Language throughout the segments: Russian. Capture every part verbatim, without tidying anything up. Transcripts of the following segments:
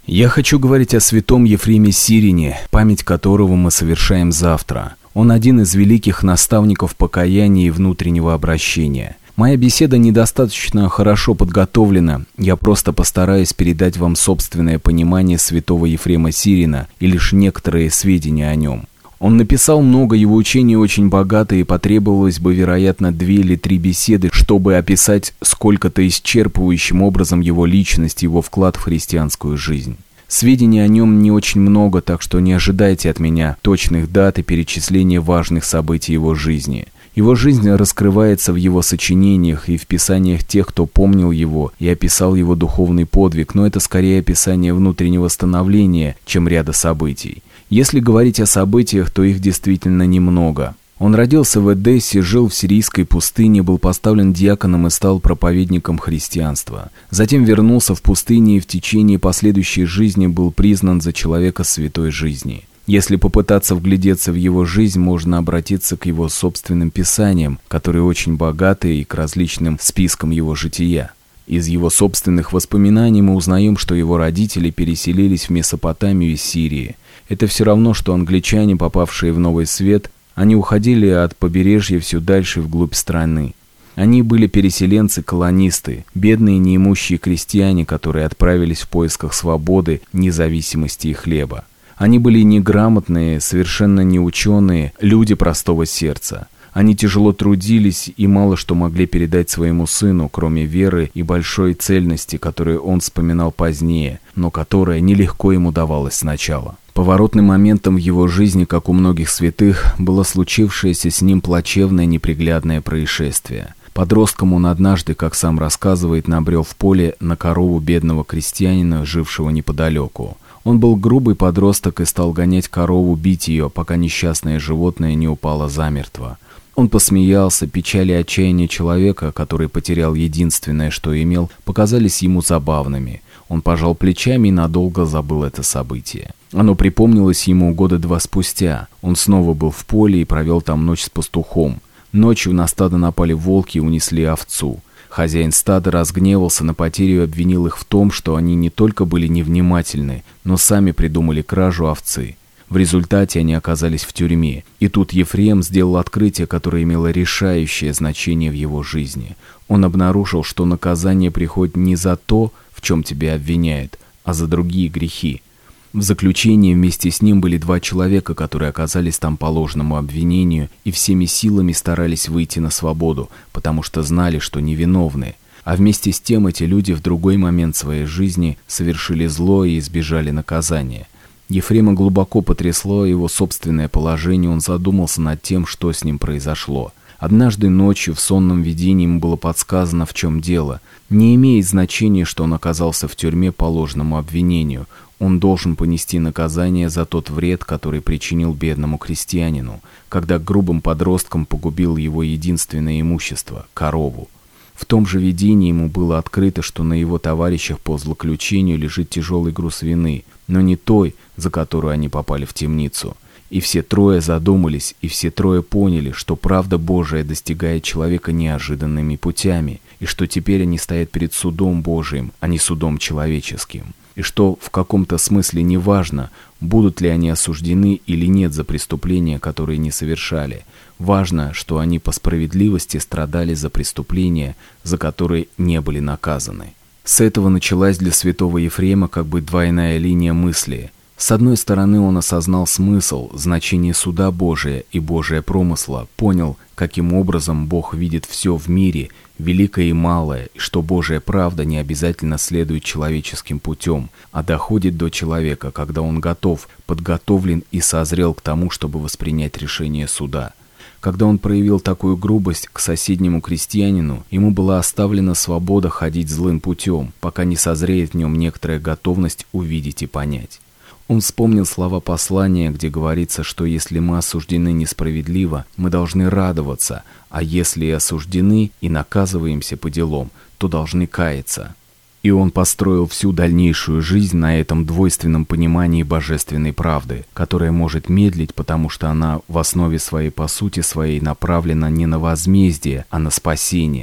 Я хочу говорить о святом Ефреме Сирине, память которого мы совершаем завтра. Он один из великих наставников покаяния и внутреннего обращения. Моя беседа недостаточно хорошо подготовлена, я просто постараюсь передать вам собственное понимание святого Ефрема Сирина и лишь некоторые сведения о нем. Он написал много, его учений очень богато, и потребовалось бы, вероятно, две или три беседы, чтобы описать сколько-то исчерпывающим образом его личность и его вклад в христианскую жизнь. Сведений о нем не очень много, так что не ожидайте от меня точных дат и перечисления важных событий его жизни. Его жизнь раскрывается в его сочинениях и в писаниях тех, кто помнил его и описал его духовный подвиг, но это скорее описание внутреннего становления, чем ряда событий. Если говорить о событиях, то их действительно немного. Он родился в Эдессе, жил в сирийской пустыне, был поставлен диаконом и стал проповедником христианства. Затем вернулся в пустыню и в течение последующей жизни был признан за человека святой жизни. Если попытаться вглядеться в его жизнь, можно обратиться к его собственным писаниям, которые очень богаты, и к различным спискам его жития. Из его собственных воспоминаний мы узнаем, что его родители переселились в Месопотамию из Сирии. Это все равно, что англичане, попавшие в Новый Свет, они уходили от побережья все дальше вглубь страны. Они были переселенцы-колонисты, бедные неимущие крестьяне, которые отправились в поисках свободы, независимости и хлеба. Они были неграмотные, совершенно неученые, люди простого сердца. Они тяжело трудились и мало что могли передать своему сыну, кроме веры и большой цельности, которую он вспоминал позднее, но которая нелегко ему давалась сначала. Поворотным моментом в его жизни, как у многих святых, было случившееся с ним плачевное неприглядное происшествие. Подростком он однажды, как сам рассказывает, набрел в поле на корову бедного крестьянина, жившего неподалеку. Он был грубый подросток и стал гонять корову, бить ее, пока несчастное животное не упало замертво. Он посмеялся, печаль и отчаяние человека, который потерял единственное, что имел, показались ему забавными. Он пожал плечами и надолго забыл это событие. Оно припомнилось ему года два спустя. Он снова был в поле и провел там ночь с пастухом. Ночью на стадо напали волки и унесли овцу. Хозяин стада разгневался на потерю и обвинил их в том, что они не только были невнимательны, но сами придумали кражу овцы. В результате они оказались в тюрьме. И тут Ефрем сделал открытие, которое имело решающее значение в его жизни. Он обнаружил, что наказание приходит не за то, в чем тебя обвиняют, а за другие грехи. В заключении вместе с ним были два человека, которые оказались там по ложному обвинению и всеми силами старались выйти на свободу, потому что знали, что невиновны. А вместе с тем эти люди в другой момент своей жизни совершили зло и избежали наказания. Ефрема глубоко потрясло его собственное положение, он задумался над тем, что с ним произошло. Однажды ночью в сонном видении ему было подсказано, в чем дело. Не имеет значения, что он оказался в тюрьме по ложному обвинению. Он должен понести наказание за тот вред, который причинил бедному крестьянину, когда грубым подростком погубил его единственное имущество – корову. В том же видении ему было открыто, что на его товарищах по злоключению лежит тяжелый груз вины, но не той, за которую они попали в темницу. И все трое задумались, и все трое поняли, что правда Божия достигает человека неожиданными путями, и что теперь они стоят перед судом Божиим, а не судом человеческим. И что в каком-то смысле не важно, будут ли они осуждены или нет за преступления, которые не совершали. Важно, что они по справедливости страдали за преступления, за которые не были наказаны. С этого началась для святого Ефрема как бы двойная линия мысли. С одной стороны, он осознал смысл, значение суда Божия и Божия промысла, понял, каким образом Бог видит все в мире, великое и малое, и что Божья правда не обязательно следует человеческим путем, а доходит до человека, когда он готов, подготовлен и созрел к тому, чтобы воспринять решение суда. Когда он проявил такую грубость к соседнему крестьянину, ему была оставлена свобода ходить злым путем, пока не созреет в нем некоторая готовность увидеть и понять. Он вспомнил слова послания, где говорится, что если мы осуждены несправедливо, мы должны радоваться, а если и осуждены и наказываемся по делам, то должны каяться. И он построил всю дальнейшую жизнь на этом двойственном понимании божественной правды, которая может медлить, потому что она в основе своей по сути своей направлена не на возмездие, а на спасение.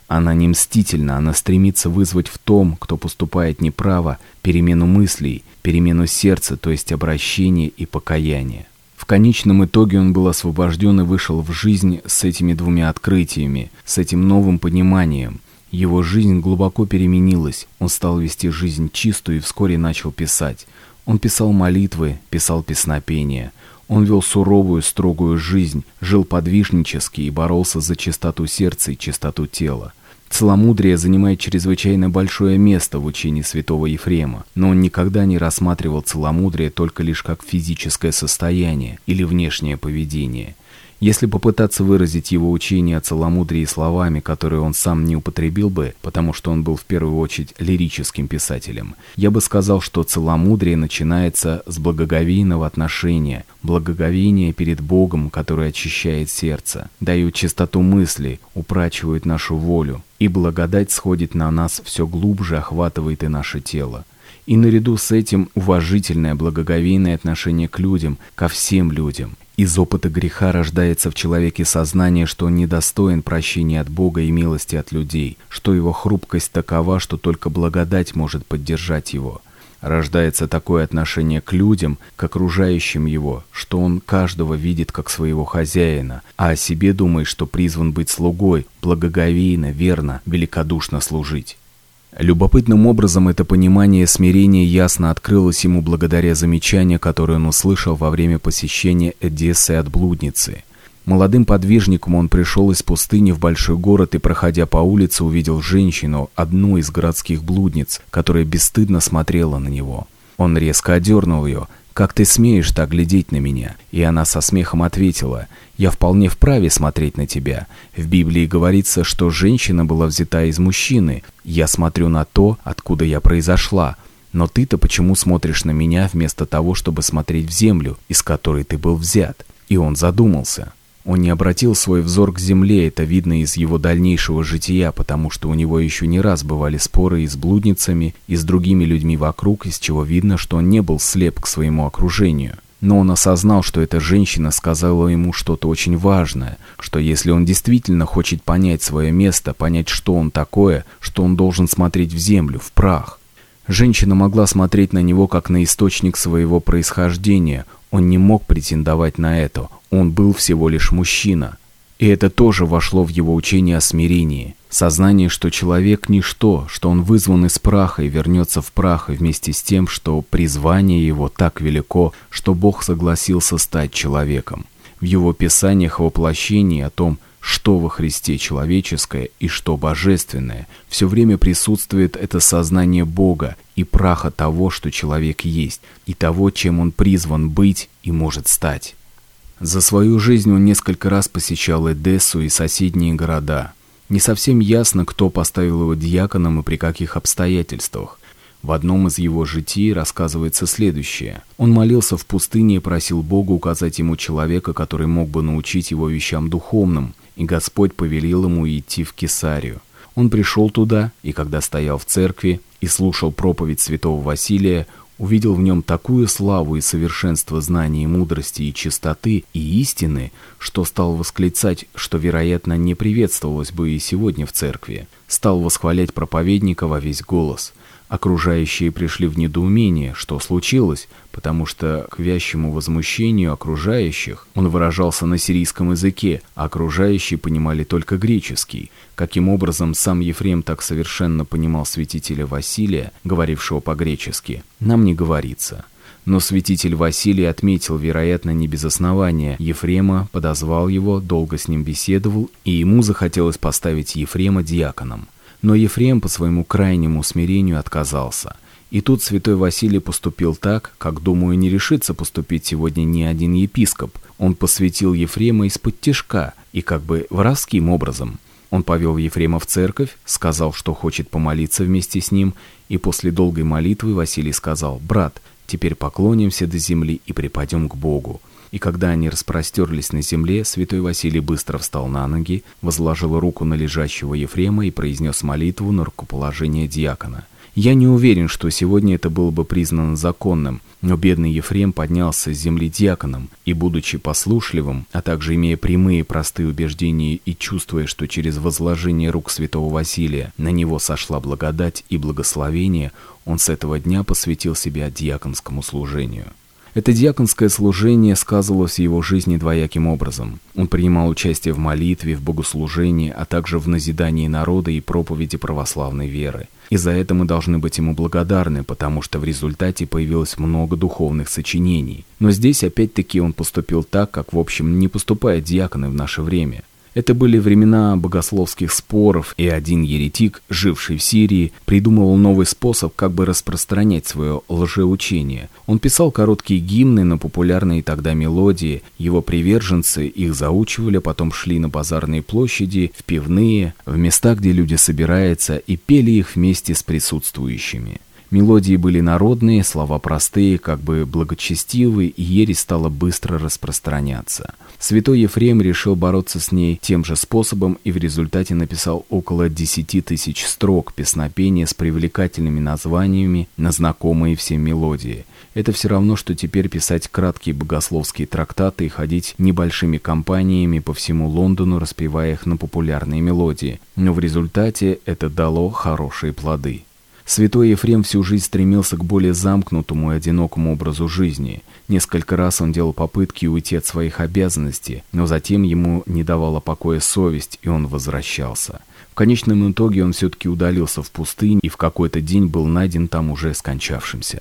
Она не мстительна, она стремится вызвать в том, кто поступает неправо, перемену мыслей, перемену сердца, то есть обращение и покаяние. В конечном итоге он был освобожден и вышел в жизнь с этими двумя открытиями, с этим новым пониманием. Его жизнь глубоко переменилась, он стал вести жизнь чистую и вскоре начал писать. Он писал молитвы, писал песнопения. Он вел суровую, строгую жизнь, жил подвижнически и боролся за чистоту сердца и чистоту тела. Целомудрие занимает чрезвычайно большое место в учении святого Ефрема, но он никогда не рассматривал целомудрие только лишь как физическое состояние или внешнее поведение. Если попытаться выразить его учение о целомудрии словами, которые он сам не употребил бы, потому что он был в первую очередь лирическим писателем, я бы сказал, что целомудрие начинается с благоговейного отношения, благоговения перед Богом, который очищает сердце, дает чистоту мысли, упрачивает нашу волю, и благодать сходит на нас все глубже, охватывает и наше тело. И наряду с этим уважительное, благоговейное отношение к людям, ко всем людям. Из опыта греха рождается в человеке сознание, что он недостоин прощения от Бога и милости от людей, что его хрупкость такова, что только благодать может поддержать его. Рождается такое отношение к людям, к окружающим его, что он каждого видит как своего хозяина, а о себе думает, что призван быть слугой, благоговейно, верно, великодушно служить. Любопытным образом это понимание смирения ясно открылось ему благодаря замечанию, которое он услышал во время посещения Эдессы от блудницы. Молодым подвижником он пришел из пустыни в большой город и, проходя по улице, увидел женщину, одну из городских блудниц, которая бесстыдно смотрела на него. Он резко одернул ее. «Как ты смеешь так глядеть на меня?» И она со смехом ответила: «Я вполне вправе смотреть на тебя. В Библии говорится, что женщина была взята из мужчины. Я смотрю на то, откуда я произошла. Но ты-то почему смотришь на меня вместо того, чтобы смотреть в землю, из которой ты был взят?» И он задумался. Он не обратил свой взор к земле, это видно из его дальнейшего жития, потому что у него еще не раз бывали споры и с блудницами, и с другими людьми вокруг, из чего видно, что он не был слеп к своему окружению. Но он осознал, что эта женщина сказала ему что-то очень важное, что если он действительно хочет понять свое место, понять, что он такое, что он должен смотреть в землю, в прах. Женщина могла смотреть на него как на источник своего происхождения. Он не мог претендовать на это. Он был всего лишь мужчина. И это тоже вошло в его учение о смирении. Сознание, что человек – ничто, что он вызван из праха и вернется в прах, и вместе с тем, что призвание его так велико, что Бог согласился стать человеком. В его писаниях о воплощении, о том, что во Христе человеческое и что божественное, все время присутствует это сознание Бога и праха того, что человек есть, и того, чем он призван быть и может стать. За свою жизнь он несколько раз посещал Эдессу и соседние города. Не совсем ясно, кто поставил его диаконом и при каких обстоятельствах. В одном из его житий рассказывается следующее. Он молился в пустыне и просил Бога указать ему человека, который мог бы научить его вещам духовным, и Господь повелел ему идти в Кесарию. Он пришел туда, и когда стоял в церкви и слушал проповедь святого Василия, увидел в нем такую славу и совершенство знаний и мудрости и чистоты и истины, что стал восклицать, что, вероятно, не приветствовалось бы и сегодня в церкви. Стал восхвалять проповедника во весь голос. Окружающие пришли в недоумение, что случилось, потому что к вящему возмущению окружающих он выражался на сирийском языке, а окружающие понимали только греческий. Каким образом сам Ефрем так совершенно понимал святителя Василия, говорившего по-гречески, нам не говорится. Но святитель Василий отметил, вероятно, не без основания, Ефрема, подозвал его, долго с ним беседовал, и ему захотелось поставить Ефрема диаконом. Но Ефрем по своему крайнему смирению отказался. И тут святой Василий поступил так, как, думаю, не решится поступить сегодня ни один епископ. Он посвятил Ефрема из-под тишка и как бы воровским образом. Он повел Ефрема в церковь, сказал, что хочет помолиться вместе с ним, и после долгой молитвы Василий сказал: «Брат, теперь поклонимся до земли и припадем к Богу». И когда они распростерлись на земле, святой Василий быстро встал на ноги, возложил руку на лежащего Ефрема и произнес молитву на рукоположение диакона. Я не уверен, что сегодня это было бы признано законным, но бедный Ефрем поднялся с земли диаконом, и, будучи послушливым, а также имея прямые простые убеждения и чувствуя, что через возложение рук святого Василия на него сошла благодать и благословение, он с этого дня посвятил себя диаконскому служению. Это диаконское служение сказывалось в его жизни двояким образом. Он принимал участие в молитве, в богослужении, а также в назидании народа и проповеди православной веры. И за это мы должны быть ему благодарны, потому что в результате появилось много духовных сочинений. Но здесь опять-таки он поступил так, как в общем не поступают диаконы в наше время. Это были времена богословских споров, и один еретик, живший в Сирии, придумывал новый способ, как бы распространять свое лжеучение. Он писал короткие гимны на популярные тогда мелодии, его приверженцы их заучивали, потом шли на базарные площади, в пивные, в места, где люди собираются, и пели их вместе с присутствующими. Мелодии были народные, слова простые, как бы благочестивые, и ересь стала быстро распространяться. Святой Ефрем решил бороться с ней тем же способом и в результате написал около десяти тысяч строк песнопения с привлекательными названиями на знакомые всем мелодии. Это все равно, что теперь писать краткие богословские трактаты и ходить небольшими компаниями по всему Лондону, распевая их на популярные мелодии. Но в результате это дало хорошие плоды. Святой Ефрем всю жизнь стремился к более замкнутому и одинокому образу жизни. Несколько раз он делал попытки уйти от своих обязанностей, но затем ему не давала покоя совесть, и он возвращался. В конечном итоге он все-таки удалился в пустыню и в какой-то день был найден там уже скончавшимся.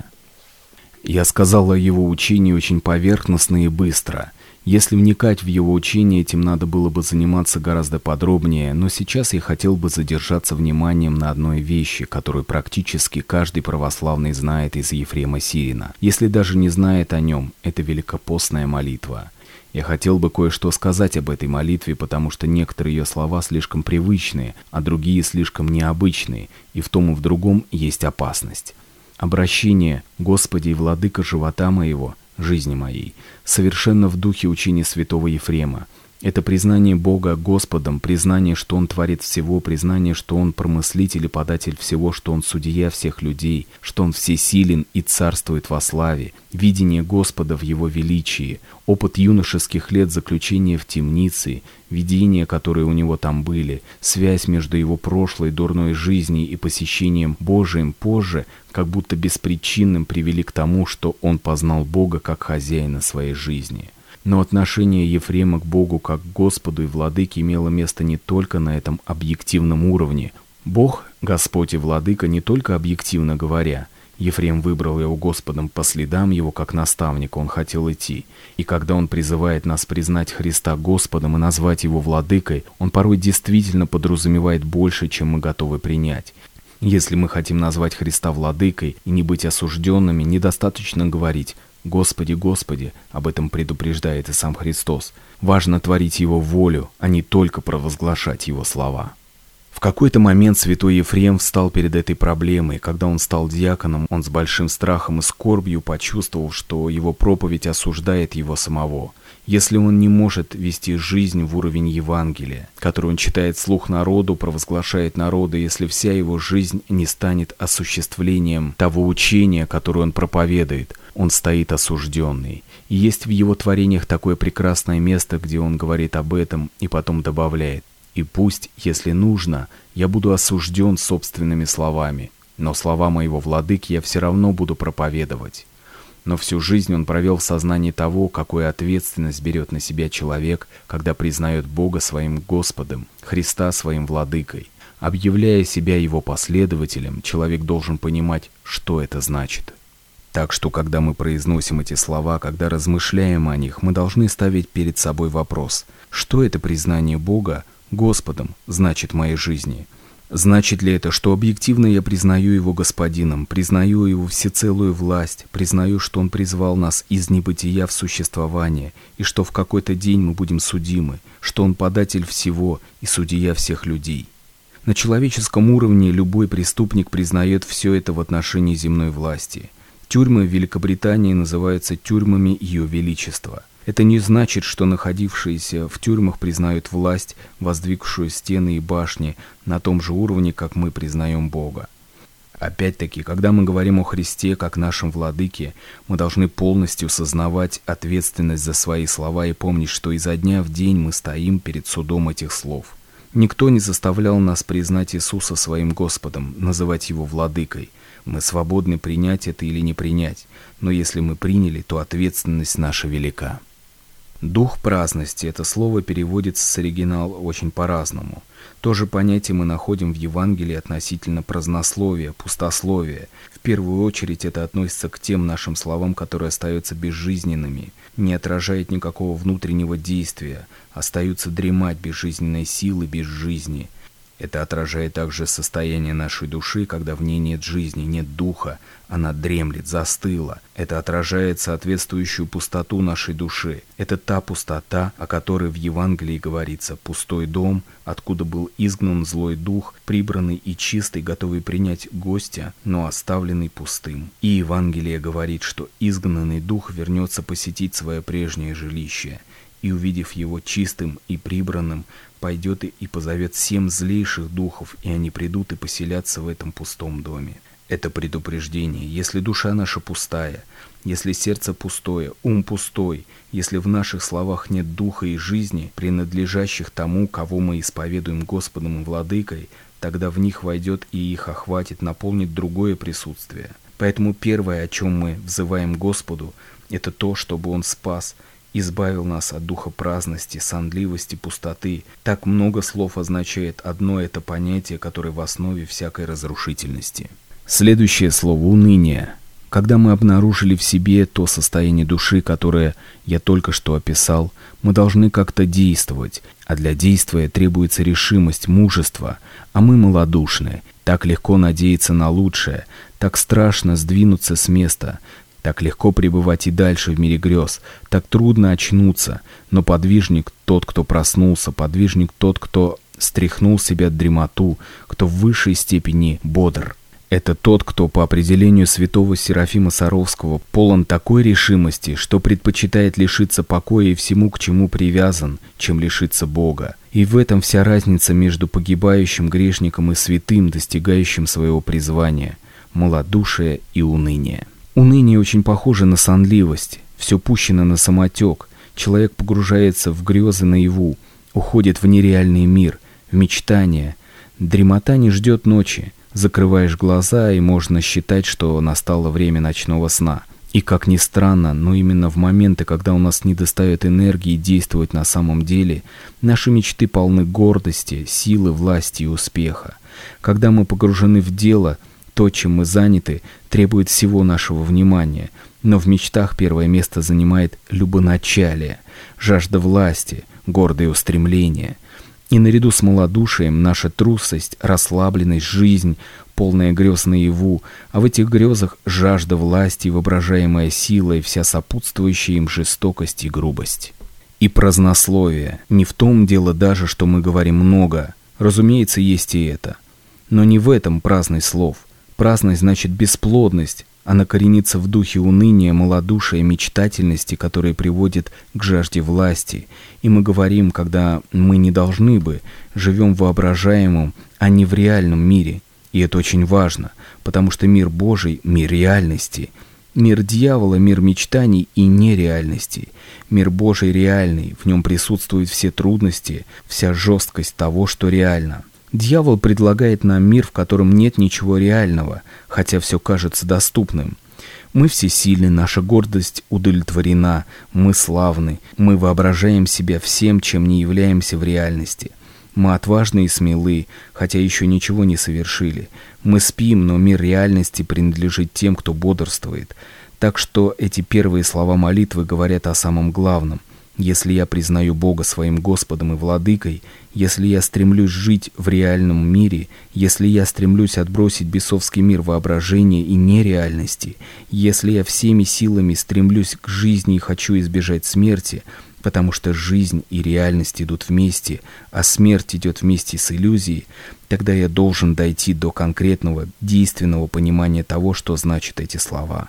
Я сказал о его учении очень поверхностно и быстро. Если вникать в его учение, этим надо было бы заниматься гораздо подробнее, но сейчас я хотел бы задержаться вниманием на одной вещи, которую практически каждый православный знает из Ефрема Сирина. Если даже не знает о нем, это великопостная молитва. Я хотел бы кое-что сказать об этой молитве, потому что некоторые ее слова слишком привычные, а другие слишком необычные, и в том и в другом есть опасность. Обращение «Господи и Владыка живота моего», жизни моей, совершенно в духе учения святого Ефрема. Это признание Бога Господом, признание, что Он творит всего, признание, что Он промыслитель и податель всего, что Он судья всех людей, что Он всесилен и царствует во славе, видение Господа в Его величии, опыт юношеских лет заключения в темнице, видения, которые у него там были, связь между его прошлой дурной жизнью и посещением Божиим позже, как будто беспричинным привели к тому, что он познал Бога как хозяина своей жизни. Но отношение Ефрема к Богу как к Господу и Владыке имело место не только на этом объективном уровне. Бог, Господь и Владыка не только объективно говоря. Ефрем выбрал его Господом по следам его, как наставника он хотел идти. И когда он призывает нас признать Христа Господом и назвать его Владыкой, он порой действительно подразумевает больше, чем мы готовы принять. Если мы хотим назвать Христа Владыкой и не быть осужденными, недостаточно говорить «Господи, Господи», об этом предупреждает и сам Христос. Важно творить Его волю, а не только провозглашать Его слова. В какой-то момент святой Ефрем встал перед этой проблемой. Когда он стал диаконом, он с большим страхом и скорбью почувствовал, что его проповедь осуждает его самого. Если он не может вести жизнь в уровень Евангелия, который он читает вслух народу, провозглашает народу, если вся его жизнь не станет осуществлением того учения, которое он проповедует, он стоит осужденный. И есть в его творениях такое прекрасное место, где он говорит об этом и потом добавляет: «И пусть, если нужно, я буду осужден собственными словами, но слова моего владыки я все равно буду проповедовать». Но всю жизнь он провел в сознании того, какую ответственность берет на себя человек, когда признает Бога своим Господом, Христа своим владыкой. Объявляя себя его последователем, человек должен понимать, что это значит. Так что, когда мы произносим эти слова, когда размышляем о них, мы должны ставить перед собой вопрос: что это признание Бога Господом значит в моей жизни? Значит ли это, что объективно я признаю Его Господином, признаю Его всецелую власть, признаю, что Он призвал нас из небытия в существование, и что в какой-то день мы будем судимы, что Он податель всего и судья всех людей? На человеческом уровне любой преступник признает все это в отношении земной власти. Тюрьмы в Великобритании называются тюрьмами Ее Величества. Это не значит, что находившиеся в тюрьмах признают власть, воздвигшую стены и башни, на том же уровне, как мы признаем Бога. Опять-таки, когда мы говорим о Христе как нашем владыке, мы должны полностью сознавать ответственность за свои слова и помнить, что изо дня в день мы стоим перед судом этих слов. Никто не заставлял нас признать Иисуса своим Господом, называть Его владыкой. Мы свободны принять это или не принять, но если мы приняли, то ответственность наша велика. Дух праздности – это слово переводится с оригинала очень по-разному. То же понятие мы находим в Евангелии относительно празднословия, пустословия. В первую очередь это относится к тем нашим словам, которые остаются безжизненными, не отражают никакого внутреннего действия, остаются дремать без жизненной силы, без жизни. Это отражает также состояние нашей души, когда в ней нет жизни, нет духа, она дремлет, застыла. Это отражает соответствующую пустоту нашей души. Это та пустота, о которой в Евангелии говорится: пустой дом, откуда был изгнан злой дух, прибранный и чистый, готовый принять гостя, но оставленный пустым. И Евангелие говорит, что изгнанный дух вернется посетить свое прежнее жилище, и, увидев его чистым и прибранным, пойдет и позовет семь злейших духов, и они придут и поселятся в этом пустом доме. Это предупреждение. Если душа наша пустая, если сердце пустое, ум пустой, если в наших словах нет духа и жизни, принадлежащих тому, кого мы исповедуем Господом и Владыкой, тогда в них войдет и их охватит, наполнит другое присутствие. Поэтому первое, о чем мы взываем Господу, это то, чтобы Он спас, избавил нас от духа праздности, сонливости, пустоты. Так много слов означает одно это понятие, которое в основе всякой разрушительности. Следующее слово – уныние. Когда мы обнаружили в себе то состояние души, которое я только что описал, мы должны как-то действовать, а для действия требуется решимость, мужество, а мы малодушны. Так легко надеяться на лучшее, так страшно сдвинуться с места, так легко пребывать и дальше в мире грез, так трудно очнуться, но подвижник тот, кто проснулся, подвижник тот, кто стряхнул себя дремоту, кто в высшей степени бодр. Это тот, кто по определению святого Серафима Саровского полон такой решимости, что предпочитает лишиться покоя и всему, к чему привязан, чем лишиться Бога. И в этом вся разница между погибающим грешником и святым, достигающим своего призвания – малодушие и уныние. Уныние очень похоже на сонливость, все пущено на самотек, человек погружается в грезы наяву, уходит в нереальный мир, в мечтания. Дремота не ждет ночи, закрываешь глаза, и можно считать, что настало время ночного сна. И как ни странно, но именно в моменты, когда у нас недостает энергии действовать на самом деле, наши мечты полны гордости, силы, власти и успеха. Когда мы погружены в дело, то, чем мы заняты, требует всего нашего внимания, но в мечтах первое место занимает любоначалие, жажда власти, гордое устремление. И наряду с малодушием наша трусость, расслабленность, жизнь, полная грез наяву, а в этих грезах жажда власти, воображаемая сила и вся сопутствующая им жестокость и грубость. И празднословие. Не в том дело даже, что мы говорим много, разумеется, есть и это. Но не в этом праздность слов. Праздность значит бесплодность, она коренится в духе уныния, малодушия, мечтательности, которые приводят к жажде власти. И мы говорим, когда мы не должны бы, живем в воображаемом, а не в реальном мире. И это очень важно, потому что мир Божий – мир реальности. Мир дьявола – мир мечтаний и нереальности. Мир Божий реальный, в нем присутствуют все трудности, вся жесткость того, что реально. Дьявол предлагает нам мир, в котором нет ничего реального, хотя все кажется доступным. Мы всесильны, наша гордость удовлетворена, мы славны, мы воображаем себя всем, чем не являемся в реальности. Мы отважны и смелы, хотя еще ничего не совершили. Мы спим, но мир реальности принадлежит тем, кто бодрствует. Так что эти первые слова молитвы говорят о самом главном. Если я признаю Бога своим Господом и Владыкой, если я стремлюсь жить в реальном мире, если я стремлюсь отбросить бесовский мир воображения и нереальности, если я всеми силами стремлюсь к жизни и хочу избежать смерти, потому что жизнь и реальность идут вместе, а смерть идет вместе с иллюзией, тогда я должен дойти до конкретного, действенного понимания того, что значат эти слова.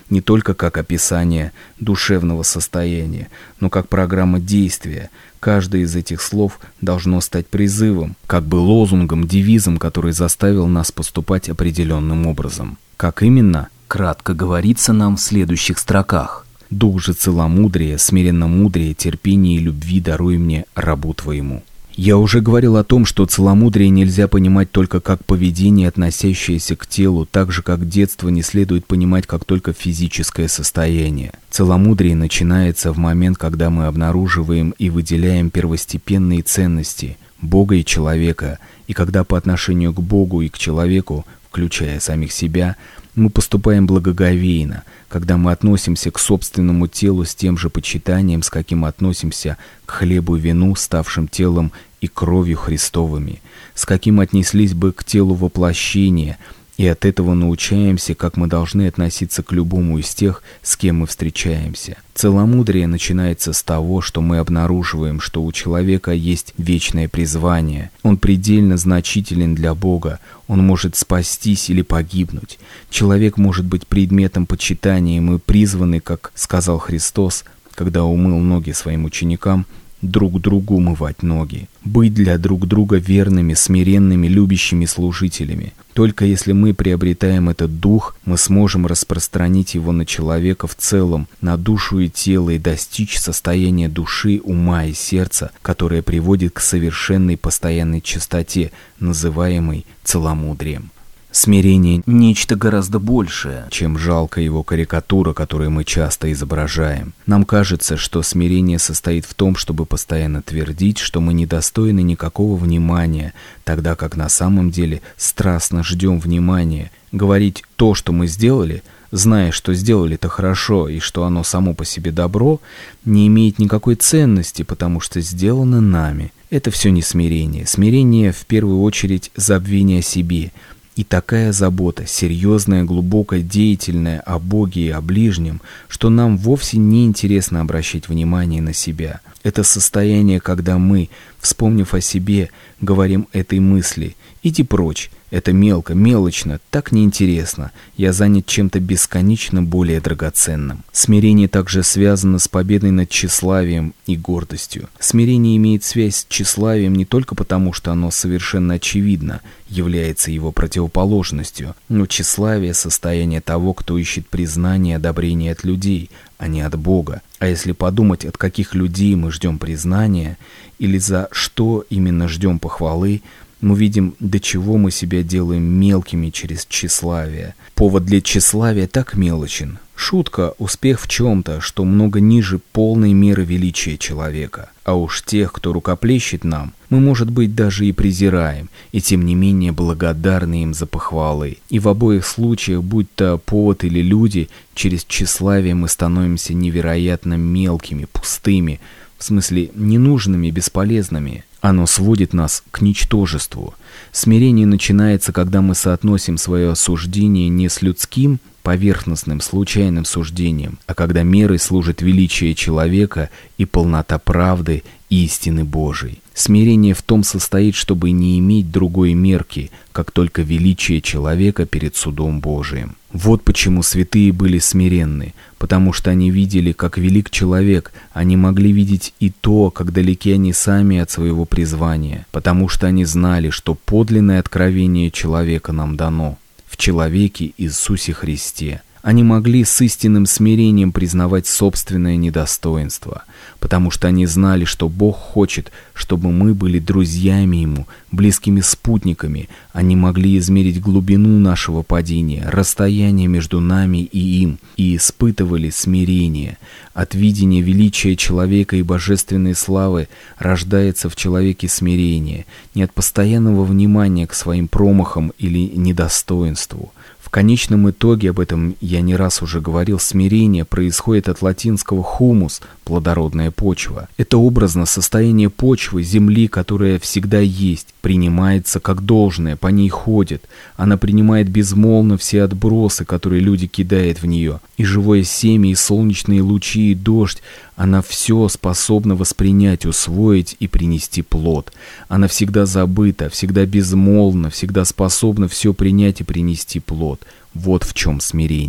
не только как описание душевного состояния, но как программа действия. Каждое из этих слов должно стать призывом, как бы лозунгом, девизом, который заставил нас поступать определенным образом. Как именно? Кратко говорится нам в следующих строках. «Дух же целомудрия, смиренномудрия, терпения и любви даруй мне, рабу твоему». Я уже говорил о том, что целомудрие нельзя понимать только как поведение, относящееся к телу, так же, как детство не следует понимать как только физическое состояние. Целомудрие начинается в момент, когда мы обнаруживаем и выделяем первостепенные ценности Бога и человека, и когда по отношению к Богу и к человеку, включая самих себя, мы поступаем благоговейно, когда мы относимся к собственному телу с тем же почитанием, с каким относимся к хлебу и вину, ставшим телом и кровью Христовыми, с каким отнеслись бы к телу воплощения, и от этого научаемся, как мы должны относиться к любому из тех, с кем мы встречаемся. Целомудрие начинается с того, что мы обнаруживаем, что у человека есть вечное призвание. Он предельно значителен для Бога, он может спастись или погибнуть. Человек может быть предметом почитания, и мы призваны, как сказал Христос, когда умыл ноги своим ученикам, друг другу мывать ноги, быть для друг друга верными, смиренными, любящими служителями. Только если мы приобретаем этот дух, мы сможем распространить его на человека в целом, на душу и тело, и достичь состояния души, ума и сердца, которое приводит к совершенной постоянной чистоте, называемой целомудрием. Смирение – нечто гораздо большее, чем жалкая его карикатура, которую мы часто изображаем. Нам кажется, что смирение состоит в том, чтобы постоянно твердить, что мы недостойны никакого внимания, тогда как на самом деле страстно ждем внимания. Говорить то, что мы сделали, зная, что сделали-то хорошо и что оно само по себе добро, не имеет никакой ценности, потому что сделано нами. Это все не смирение. Смирение, в первую очередь, забвение о себе. И такая забота, серьезная, глубокая, деятельная о Боге и о ближнем, что нам вовсе не интересно обращать внимание на себя. Это состояние, когда мы, вспомнив о себе, говорим этой мысли: «Иди прочь, это мелко, мелочно, так неинтересно, я занят чем-то бесконечно более драгоценным». Смирение также связано с победой над тщеславием и гордостью. Смирение имеет связь с тщеславием не только потому, что оно совершенно очевидно является его противоположностью, но тщеславие — состояние того, кто ищет признание и одобрение от людей, а не от Бога. А если подумать, от каких людей мы ждем признания, или за что именно ждем похвалы, мы видим, до чего мы себя делаем мелкими через тщеславие. Повод для тщеславия так мелочен. Шутка — успех в чем-то, что много ниже полной меры величия человека. А уж тех, кто рукоплещет нам, мы, может быть, даже и презираем, и тем не менее благодарны им за похвалы. И в обоих случаях, будь то повод или люди, через тщеславие мы становимся невероятно мелкими, пустыми, в смысле ненужными, бесполезными. Оно сводит нас к ничтожеству. Смирение начинается, когда мы соотносим свое осуждение не с людским, поверхностным, случайным суждением, а когда мерой служит величие человека и полнота правды и истины Божией. Смирение в том состоит, чтобы не иметь другой мерки, как только величие человека перед судом Божиим. Вот почему святые были смиренны, потому что они видели, как велик человек, они могли видеть и то, как далеки они сами от своего призвания, потому что они знали, что подлинное откровение человека нам дано в человеке Иисусе Христе. Они могли с истинным смирением признавать собственное недостоинство, потому что они знали, что Бог хочет, чтобы мы были друзьями Ему, близкими спутниками. Они могли измерить глубину нашего падения, расстояние между нами и им, и испытывали смирение. От видения величия человека и божественной славы рождается в человеке смирение, не от постоянного внимания к своим промахам или недостоинству. В конечном итоге, об этом я не раз уже говорил, смирение происходит от латинского «humus» – плодородная почва. Это образно состояние почвы, земли, которая всегда есть, принимается как должное, по ней ходит. Она принимает безмолвно все отбросы, которые люди кидают в нее. И живое семя, и солнечные лучи, и дождь. Она все способна воспринять, усвоить и принести плод. Она всегда забыта, всегда безмолвна, всегда способна все принять и принести плод. Вот в чем смирение.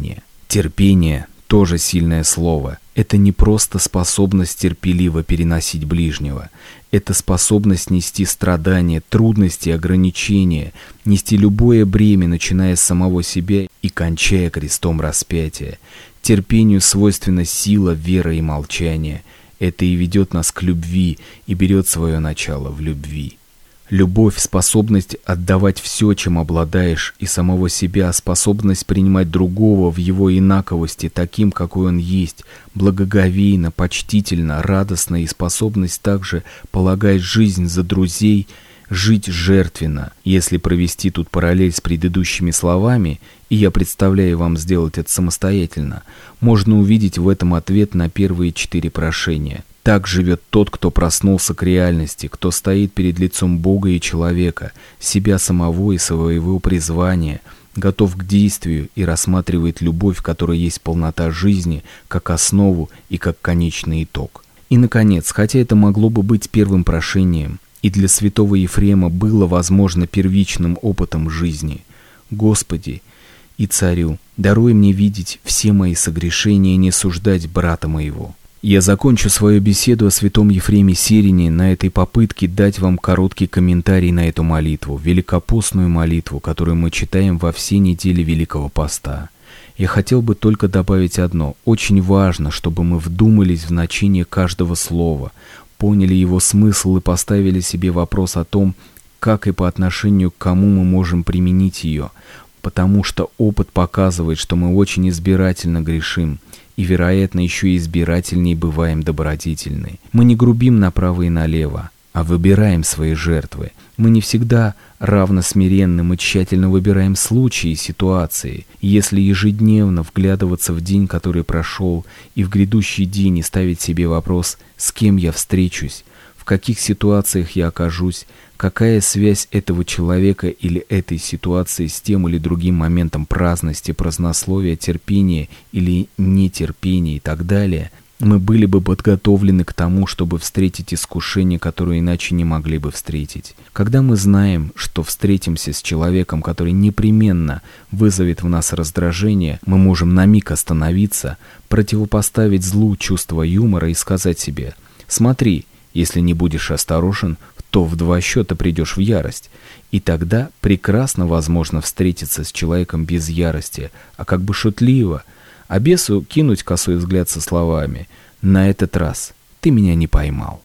Терпение – тоже сильное слово. Это не просто способность терпеливо переносить ближнего. Это способность нести страдания, трудности, ограничения, нести любое бремя, начиная с самого себя и кончая крестом распятия. Терпению свойственна сила, вера и молчание. Это и ведет нас к любви, и берет свое начало в любви. Любовь – способность отдавать все, чем обладаешь, и самого себя, способность принимать другого в его инаковости, таким, какой он есть, благоговейно, почтительно, радостно, и способность также полагать жизнь за друзей, жить жертвенно. Если провести тут параллель с предыдущими словами, и я представляю вам сделать это самостоятельно, можно увидеть в этом ответ на первые четыре прошения. Так живет тот, кто проснулся к реальности, кто стоит перед лицом Бога и человека, себя самого и своего призвания, готов к действию и рассматривает любовь, которая есть полнота жизни, как основу и как конечный итог. И, наконец, хотя это могло бы быть первым прошением, и для святого Ефрема было, возможно, первичным опытом жизни, «Господи и Царю, даруй мне видеть все мои согрешения и не суждать брата моего». Я закончу свою беседу о святом Ефреме Сирине на этой попытке дать вам короткий комментарий на эту молитву, великопостную молитву, которую мы читаем во все недели Великого Поста. Я хотел бы только добавить одно. Очень важно, чтобы мы вдумались в значение каждого слова, поняли его смысл и поставили себе вопрос о том, как и по отношению к кому мы можем применить ее, потому что опыт показывает, что мы очень избирательно грешим, и, вероятно, еще и избирательней бываем добродетельны. Мы не грубим направо и налево, а выбираем свои жертвы. Мы не всегда равносмиренны, мы тщательно выбираем случаи и ситуации. И если ежедневно вглядываться в день, который прошел, и в грядущий день и ставить себе вопрос, с кем я встречусь, в каких ситуациях я окажусь, какая связь этого человека или этой ситуации с тем или другим моментом праздности, празднословия, терпения или нетерпения и так далее, мы были бы подготовлены к тому, чтобы встретить искушение, которое иначе не могли бы встретить. Когда мы знаем, что встретимся с человеком, который непременно вызовет в нас раздражение, мы можем на миг остановиться, противопоставить злу чувство юмора и сказать себе: «Смотри, если не будешь осторожен, то в два счета придешь в ярость». И тогда прекрасно возможно встретиться с человеком без ярости, а как бы шутливо, а бесу кинуть косой взгляд со словами: «На этот раз ты меня не поймал».